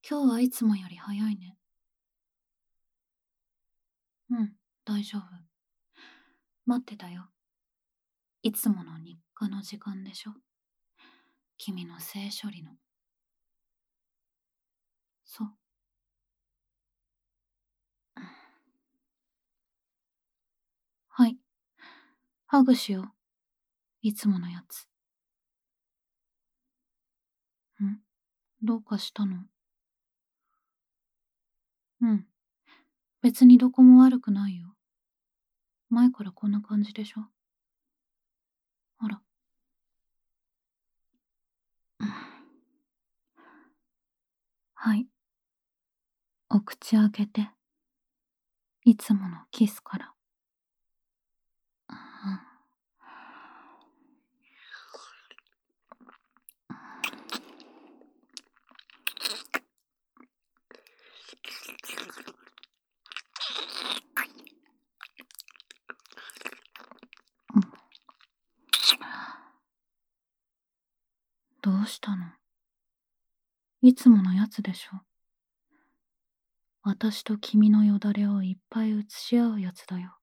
今日はいつもより早いね。うん、大丈夫。待ってたよ。いつもの日課の時間でしょ。君の性処理の。そう。はい。ハグしよう。いつものやつ。どうかしたの？うん。別にどこも悪くないよ。前からこんな感じでしょ。ほら。はい。お口開けて。いつものキスから。どうしたの？いつものやつでしょ。私と君のよだれをいっぱい移し合うやつだよ。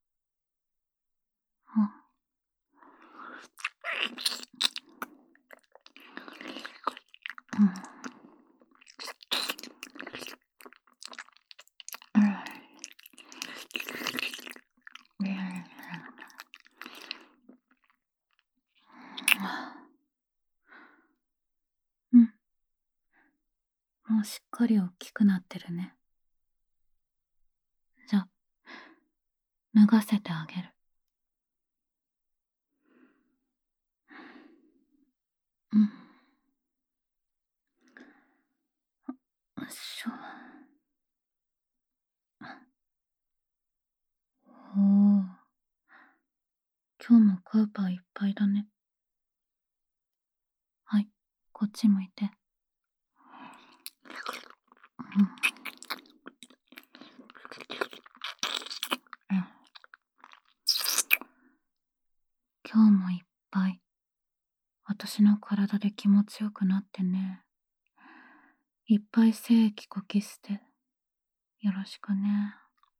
うん。もうしっかり大きくなってるね。じゃあ、脱がせてあげる。うん。よいしょ。おお。今日もクーパーいっぱいだね。はい、こっち向いて。今日もいっぱい私の体で気持ちよくなってね。いっぱい精液こき捨てよろしくね。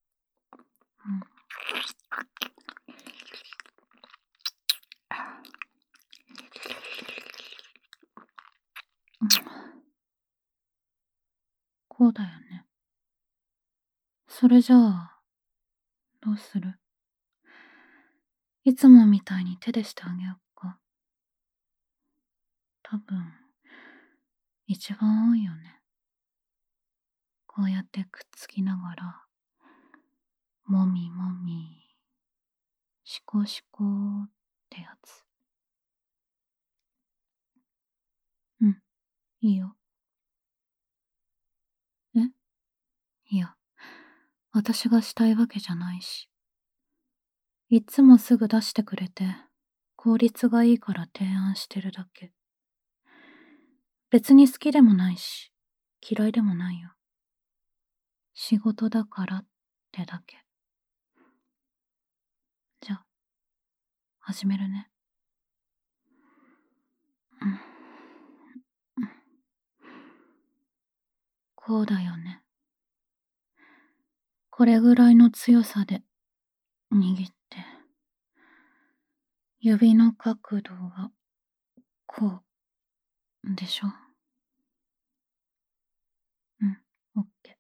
こうだよね。それじゃあどうする？いつもみたいに手でしてあげよっか。多分一番多いよね。こうやってくっつきながらもみもみしこしこってやつ。いいよ。え？いや、私がしたいわけじゃないし。いっつもすぐ出してくれて、効率がいいから提案してるだけ。別に好きでもないし、嫌いでもないよ。仕事だからってだけ。じゃあ、始めるね。こうだよね。これぐらいの強さで握って、指の角度はこうでしょ。オッケ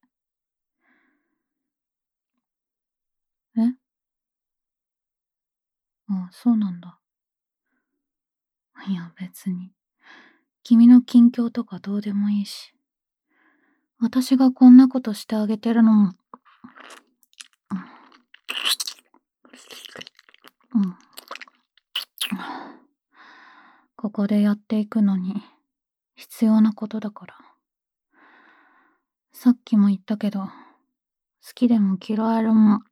ー。あ、そうなんだ。いや別に。君の近況とかどうでもいいし。私がこんなことしてあげてるのも、ここでやっていくのに必要なことだから。さっきも言ったけど、好きでも嫌えるもん。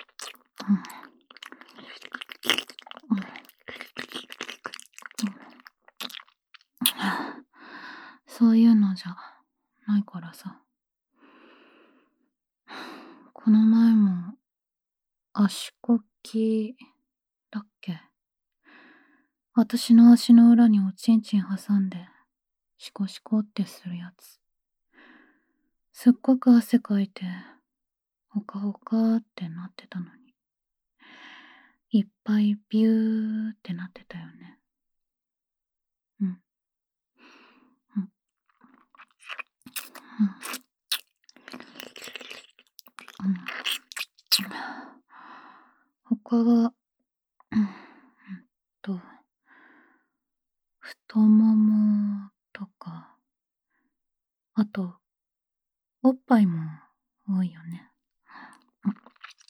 そういうのじゃないからさ。この前も足こきだっけ？私の足の裏におちんちん挟んでシコシコってするやつ。 すっごく汗かいて、ほかほかってなってたのに、いっぱいビューってなってたよね。うん。うん。うん。うん。他は、と、太ももとか、あと、おっぱいも多いよね。うん。うん。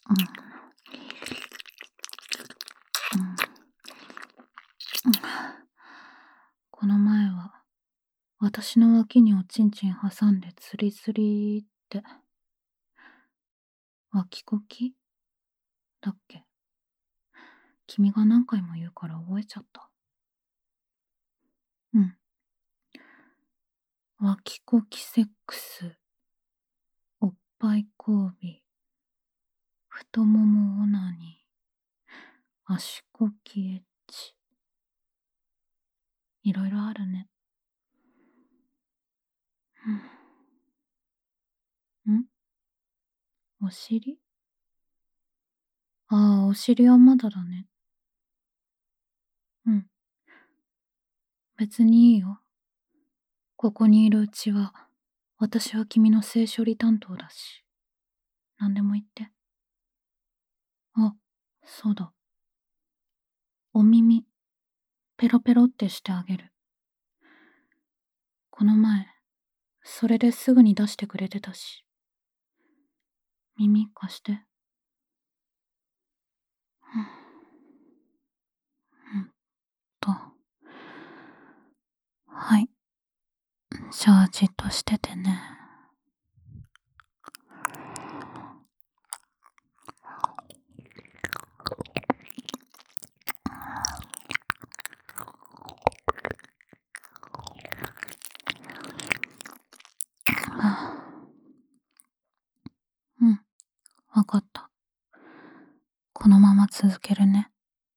この前は、私の脇におちんちん挟んでツリツリって、脇こきだっけ？君が何回も言うから覚えちゃった。うん。脇こきセックス、おっぱい交尾、太ももオナニー、足こきエッチ。いろいろあるね。うん。お尻？ああ、お尻はまだだね。うん。別にいいよ。ここにいるうちは、私は君の性処理担当だし。何でも言って。あ、そうだ。お耳、ペロペロってしてあげる。この前、それですぐに出してくれてたし。耳貸して。うんと。はい。じゃあじっとしててね。うん、わかった。このまま続けるね。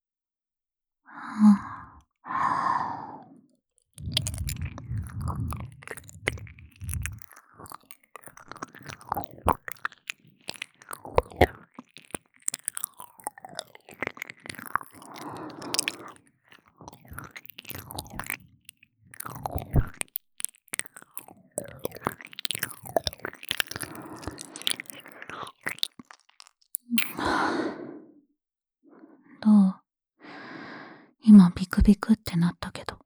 どう？今ビクビクってなったけど。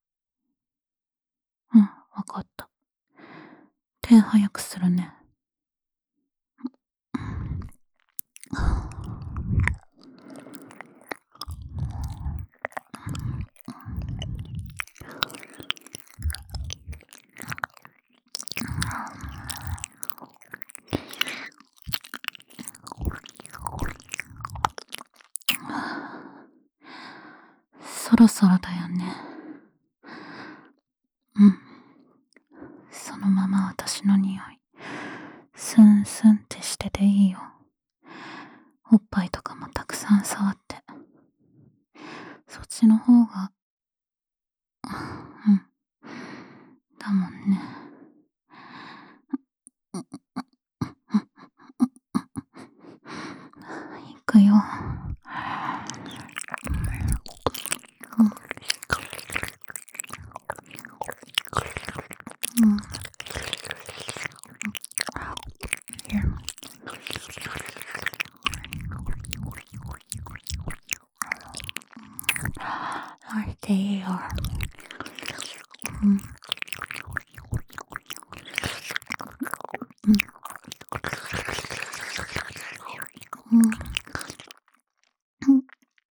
うん、わかった。手早くするね。そろそろだよね。うん。そのまま私の匂い、スンスンってしてていいよ。おっぱいとかもたくさん触って。そっちの方が、うん。だもんね。いくよ。うん。泣いていいよ。うん。うん。うん。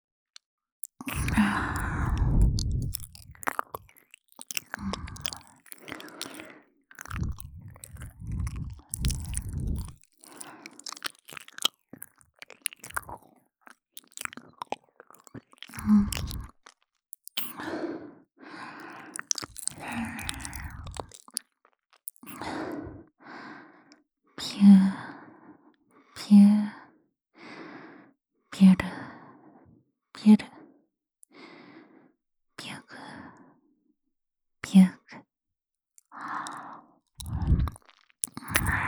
ピュー、ピュー、ピュル、ピュル、ピュグ、ピュグ。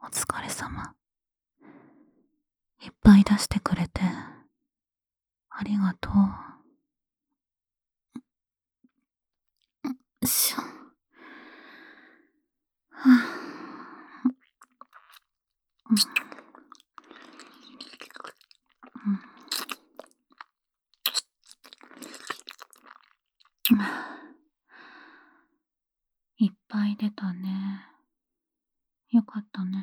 疲れ様。いっぱい出してくれて、ありがとう。よいしょ。はいっぱい出たね。よかったね。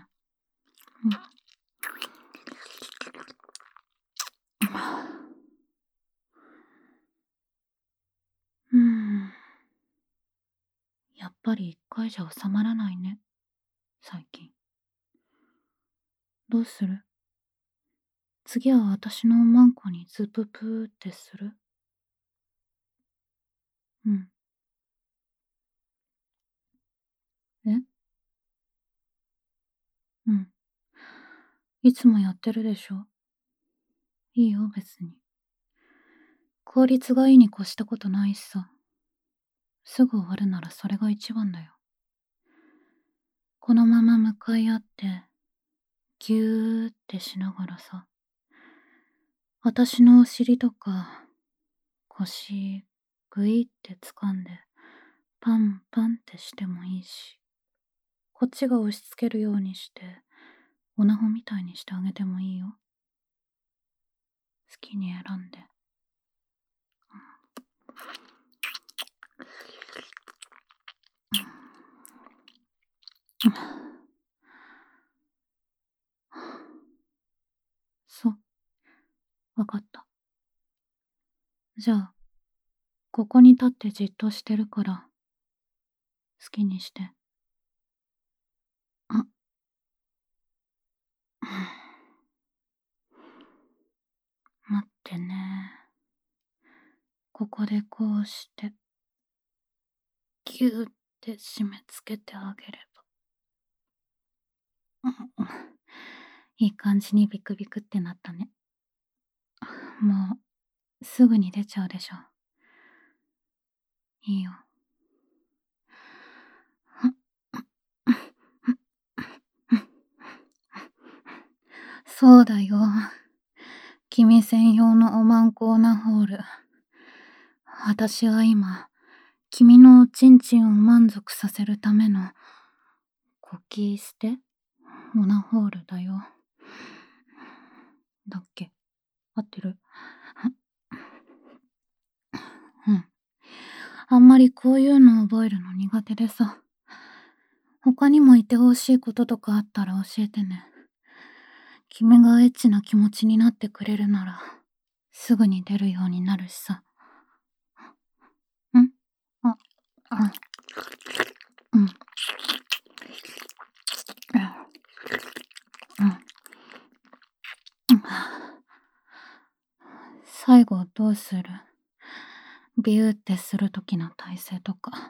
やっぱり一回じゃ収まらないね、最近。どうする？次は私のおまんこにズププーってする？うん。え？うん。いつもやってるでしょ。いいよ、別に。効率がいいに越したことないしさ。すぐ終わるならそれが一番だよ。このまま向かい合って、ぎゅーってしながらさ。私のお尻とか、腰、ぐいって掴んで、パンパンってしてもいいし。こっちが押し付けるようにして、オナホみたいにしてあげてもいいよ。好きに選んで。そう。わかった。じゃあ、ここに立ってじっとしてるから、好きにして。あ、待ってね。ここでこうして、ぎゅーって締め付けてあげれば。いい感じにビクビクってなったね。もう、すぐに出ちゃうでしょ。いいよ。そうだよ。君専用のおまんこオナホール。私は今、君のおちんちんを満足させるための、コキ捨てオナホールだよ。だっけ？合ってる？うん。あんまりこういうの覚えるの苦手でさ。他にも言ってほしいこととかあったら教えてね。君がエッチな気持ちになってくれるなら、すぐに出るようになるしさ。ん？あ、うん。うん。最後どうする？ビューってするときの体勢とか。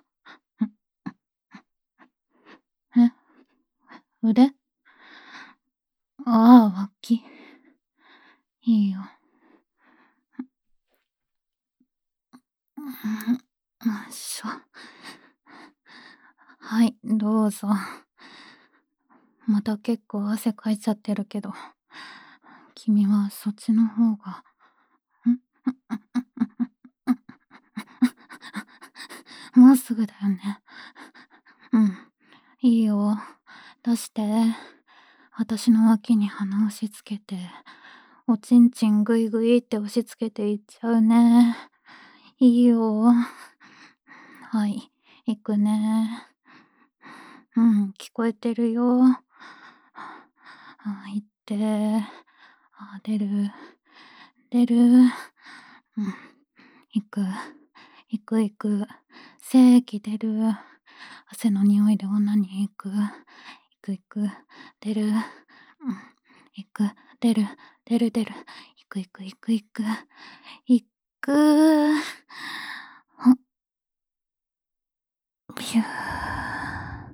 え？腕？ああ、脇。いいよ。よいしょ。はい、どうぞ。また結構汗かいちゃってるけど、君はそっちの方が、もうすぐだよね。うん、いいよ。出して。私の脇に鼻押し付けて、おちんちんぐいぐいって押し付けていっちゃうね。いいよ。はい、行くね。うん、聞こえてるよ。行って。出る。出る。行く。行く行く。精液出る。汗の匂いで女に行く。行く行く。出る。行く。出る。出る出る。行く行く行く行く。行く。ビュー。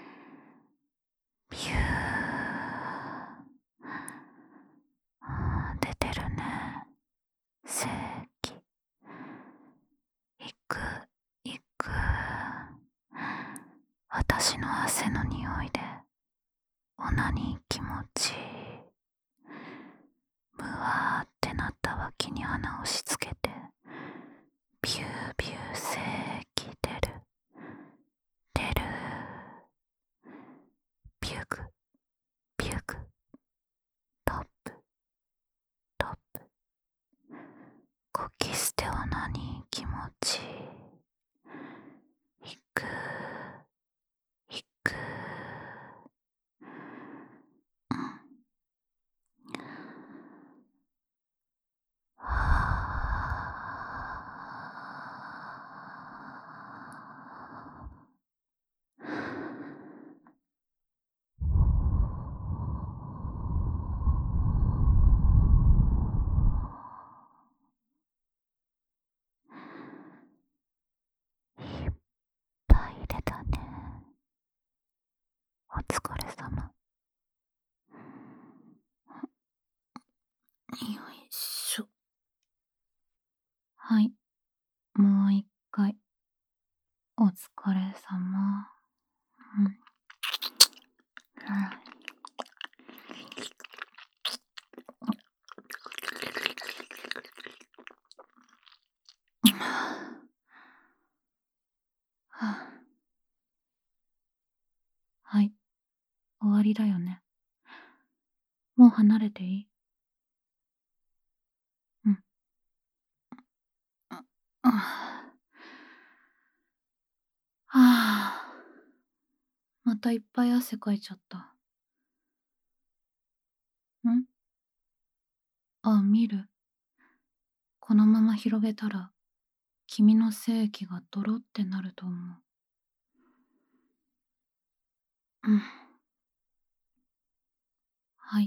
ビュー。出てるね。精液。行く。行く。私の汗の匂いでオナニー気持ちいい。むわーってなった脇に鼻をしつけて、ビュービュー精液出る。出る。ビュグ、ビュグ、トップ、トップ。コキステオナニー気持ちいい。いく、いく。いっぱい出たね。お疲れ様。よいしょ。はい、もう一回。お疲れ様。うん。はい、終わりだよね。もう離れていい？うん。またいっぱい汗かいちゃった。見る？このまま広げたら、君の精液がドロってなると思う。うん。はい。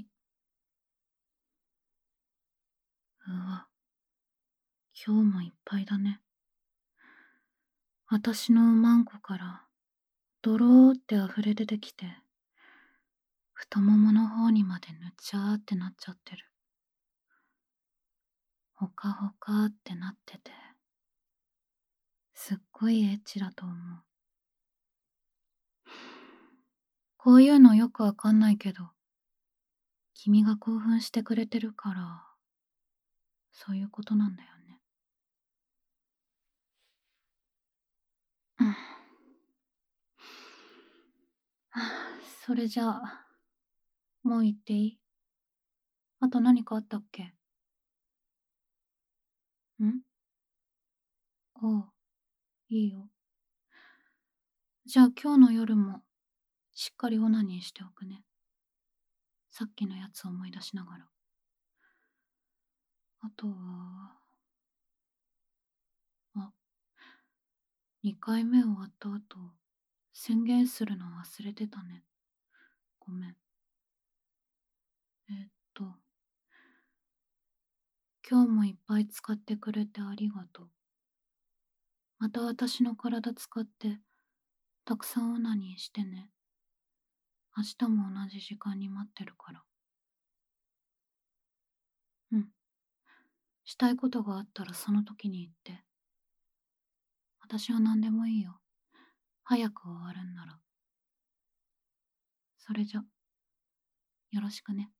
うわ、今日もいっぱいだね。私のマンコからドローって溢れ出てきて、太ももの方にまでぬちゃーってなっちゃってる。ほかほかってなってて、すっごいエッチだと思う。こういうのよくわかんないけど、君が興奮してくれてるから、そういうことなんだよね。うん。それじゃあ、もう行っていい？あと何かあったっけ？おう、いいよ。じゃあ今日の夜も、しっかりオナニーしておくね。さっきのやつ思い出しながら。あとは、2回目終わった後、宣言するの忘れてたね。ごめん。えっと、今日もいっぱい使ってくれてありがとう。また私の体使って、たくさんオナニーしてね。明日も同じ時間に待ってるから。うん。したいことがあったらその時に言って。私は何でもいいよ。早く終わるんなら。それじゃ、よろしくね。